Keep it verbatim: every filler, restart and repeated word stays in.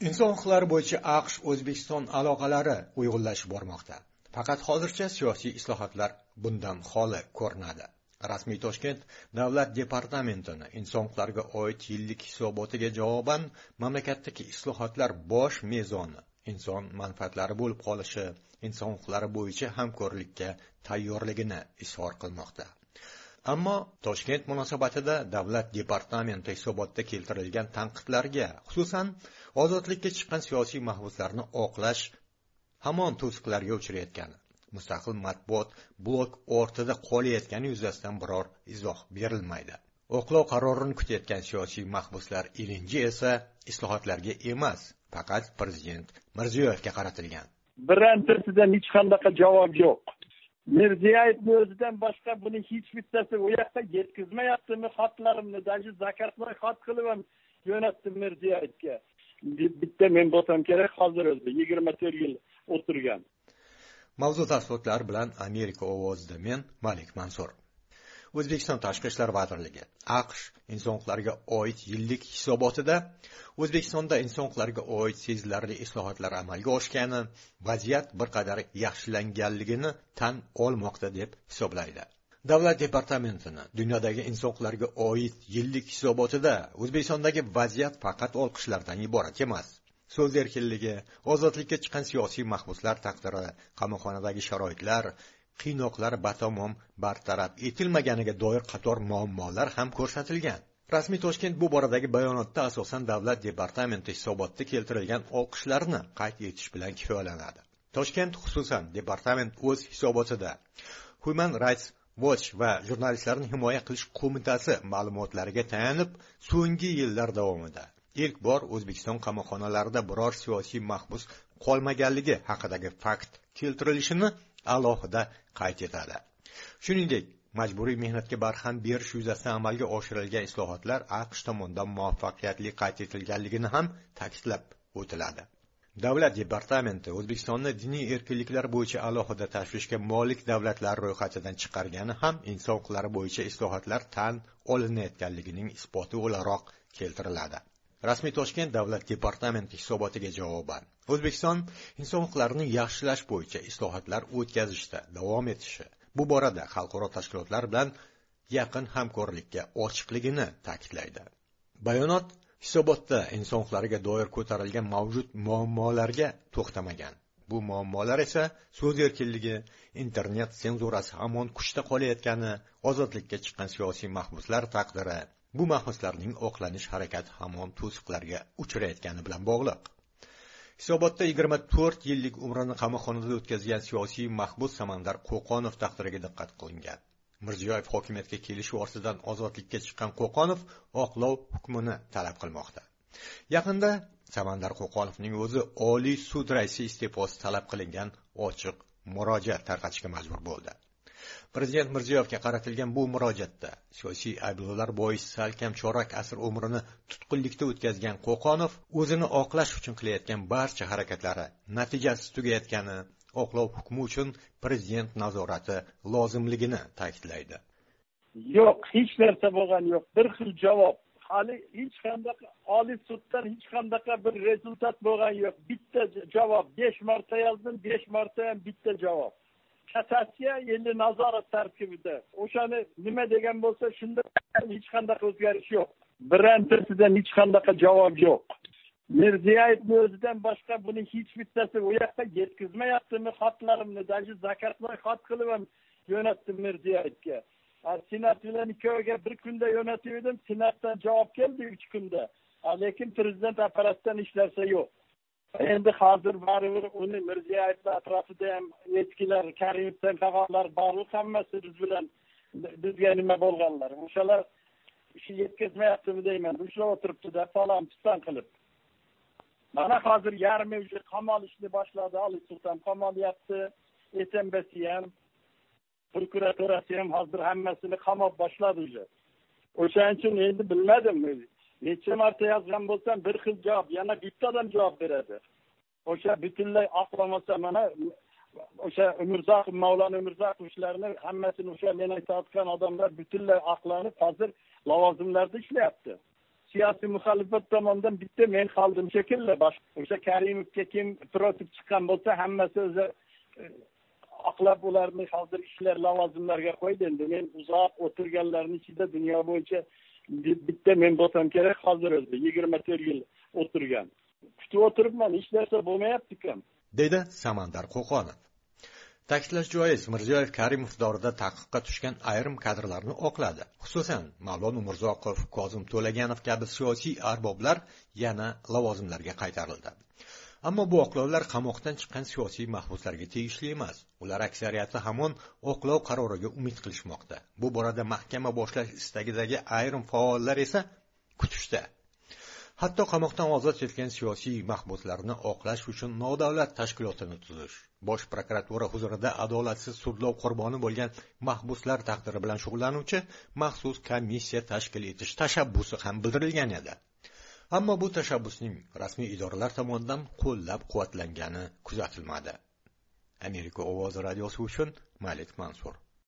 Inson huquqlari bo'yicha AQSh O'zbekiston aloqalari uyg'unlashib bormoqda. Faqat hozircha siyosiy islohotlar bundan xoli ko'rinadi. Rasmiy Toshkent Davlat departamentini inson huquqlariga oid yillik hisobotiga javoban mamlakatdagi islohotlar bosh mezoni inson manfaatlari bo'lib qolishi, inson huquqlari bo'yicha hamkorlikka tayyorligini izhor qilmoqda. Ammo Toshkent munosabatida davlat departamenti hisobotida keltirilgan tanqidlarga, xususan ozodlikka chiqqan siyosiy mahbuslarni oqlash hamon to'siqlarga uchrayotgani, mustaqil matbuot blok ortida qolayotgani yuzasidan biror izoh berilmaydi. Oqlov qarorini kutayotgan siyosiy mahbuslar ilinji esa islohotlarga emas, faqat prezident Mirziyoyevga qaratilgan. Birontasidan hech qanday javob yo'q. Mirziyoyevning o'zidan boshqa buni hech bittasi u yoqqa yetkazmayaptimi? Xatlarimni daji zakatloy xat qilib ham jo'natdim Mirziyoyevga. Bitta men bo'lsam kerak, hozir o'zi yigirma to'rt yil o'tirgan. Mavzu tafsilotlar bilan Amerika ovozida men Malik Mansur. O'zbekiston Tashqi ishlar vazirligi AQSh inson huquqlariga oid yillik hisobotida O'zbekistonda inson huquqlariga oid sezilarli islohotlar amalga oshgani, vaziyat bir qadar yaxshilanganligini tan olmoqda deb hisoblaydi. Davlat departamentining dunyodagi inson huquqlariga oid yillik hisobotida O'zbekistondagi vaziyat faqat olqishlardan iborat emas. So'z erkinligi, ozodlikka chiqqan siyosiy mahbuslar taqdiri, qamoqxonadagi sharoitlar, qiynoqlar batamom bartaraf etilmaganiga doir qator muammolar ham ko'rsatilgan. Rasmiy Toshkent bu boradagi bayonotda asosan davlat departamenti hisobotida keltirilgan olqishlarni qayd etish bilan kifoyalanadi. Toshkent xususan departament o'z hisobotida Human Rights Watch va Jurnalistlarni himoya qilish qo'mitasi ma'lumotlariga tayanib, so'nggi yillar davomida ilk bor O'zbekiston qamoqxonalarida biror siyosiy mahbus qolmaganligi haqidagi fakt keltirilishini alohida qayd etadi. Shuningdek, majburiy mehnatga barham berish yuzasidan amalga oshirilgan islohotlar AQSh tomonidan muvaffaqiyatli qayd etilganligini ham ta'kidlab o'tiladi. Davlat departamenti O'zbekistonni diniy erkinliklar bo'yicha alohida tashvishga molik davlatlar ro'yxatidan chiqargani ham inson huquqlari bo'yicha islohotlar tan olinayotganligining isboti o'laroq keltiriladi. Rasmiy Toshkent Davlat departamenti hisobotiga javoban O'zbekiston inson huquqlarini yaxshilash bo'yicha islohotlar o'tkazishda davom etishi, bu borada xalqaro tashkilotlar bilan yaqin hamkorlikka ochiqligini ta'kidlaydi. Bayonot hisobotda inson huquqlariga doir ko'tarilgan mavjud muammolarga to'xtamagan. Bu muammolar esa so'z erkinligi, internet senzurasi hamon kuchda qolayotgani, ozodlikka chiqqan siyosiy mahbuslar taqdiri, bu mahbuslarning oqlanish harakati hamon to'siqlarga uchrayotgani bilan bog'liq. Hisobotda yigirma to'rt yillik umrini qamoqxonada o'tkazgan siyosiy mahbus Samandar Qo'qonov taqdiriga diqqat qilingan. Mirziyoyev hokimiyatga kelishi ortidan ozodlikka chiqqan Qo'qonov oqlov hukmini talab qilmoqda. Yaqinda Samandar Qo'qonovning o'zi Oliy sud raisi iste'fosi talab qilingan ochiq murojaat tarqatishga majbur bo'ldi. Prezident Mirziyoyevga qaratilgan bu murojaatda siyosiy ayblovlar bois salkam chorak asr umrini tutqunlikda o'tkazgan Qo'qonov o'zini oqlash uchun qilayotgan barcha harakatlari natijasiz tugayotgani, oqlov hukmi uchun prezident nazorati lozimligini ta'kidlaydi. Yo'q, hech narsa bo'lgan yo'q. Bir xil javob. Hali hech qanday Oliy suddan hech qanday bir rezultat bo'lgan yo'q. Bitta javob, besh marta yozdim, besh marta ham bitta javob. Kassatsiya endi nazorat tarkibida. O'shani nima degan bo'lsa, shunda hech qanday o'zgarish yo'q. Birontasidan hech qanday javob yo'q. Mirziyoyevning o'zidan boshqa buni hech bittasi u yoqqa yetkazmayaptimi? Xatlarimni daji zakatloy xat qilib ham jo'natdim Mirziyoyevga. Senat bilan ikkoviga bir kunda jo'natdim, senatdan javob keldi uch kunda. Lekin prezident apparatidan hech narsa yo'q. Endi hozir baribir uni Mirziyoyev atrofida ham yetkililar, Karimovdan qolganlar bor, hammasi biz bilan bizga nima bo'lganlar. O'shalar ishi yetkazmayaptimi deyman. Ushlab o'tiribdi-da, falon piston qilib. Mana hozir yarmi o'sha qamal ishni boshladi, Oliy suddan qamalyapti, S M B si ham, prokuraturasi ham hozir hammasini qamab boshladi o'sha. O'shaning uchun endi bilmadim. Necha marta yozgan bo'lsam bir xil javob, yana bittadan javob beradi. O'sha butunlay oqlamasa mana o'sha Umurzoqov, Mavlon Umurzoqov ishlarini hammasini o'sha men aytayotgan odamlar butunlay oqlanib, hozir lavozimlarda ishlayapti. siyosiy muxolifat tomonidan bitta men qoldim shekilli. Boshqa o'sha Karimovga kim protib chiqqan bo'lsa, hammasi o'zi oqlab ularni hozir ishlar lavozimlarga qo'ydi. Endi men uzoq o'tirganlarning ichida dunyo bo'yicha bitta men bo'lsam kerak, hozir o'zi yigirma to'rt yil o'tirgan. Kutib o'tiribman, hech narsa bo'lmayapti-ku, deydi Samandar Qo'qonov. Ta'kidlash joiz, Mirziyoyev Karimov davrida taqiqqa tushgan ayrim kadrlarni oqladi. Xususan, Mavlon Umurzoqov, Kozim To'laganov kabi siyosiy arboblar yana lavozimlarga qaytarildi. Ammo bu oqlovlar qamoqdan chiqqan siyosiy mahbuslarga tegishli emas. Ular aksariyati hamon oqlov qaroriga umid qilishmoqda. Bu borada mahkama boshlash istagidagi ayrim faollar esa kutishda. Hatto qamoqdan ozod etilgan siyosiy mahbuslarni oqlash uchun nodavlat tashkilotini tuzish, Bosh prokuratura huzurida adolatsiz sudlov qurboni bo'lgan mahbuslar taqdiri bilan shug'ullanuvchi maxsus komissiya tashkil etish tashabbusi ham bildirilgan edi. Ammo bu tashabbusning rasmiy idoralar tomonidan qo'llab-quvvatlangani kuzatilmadi. Amerika ovozi radiosi uchun Malik Mansur.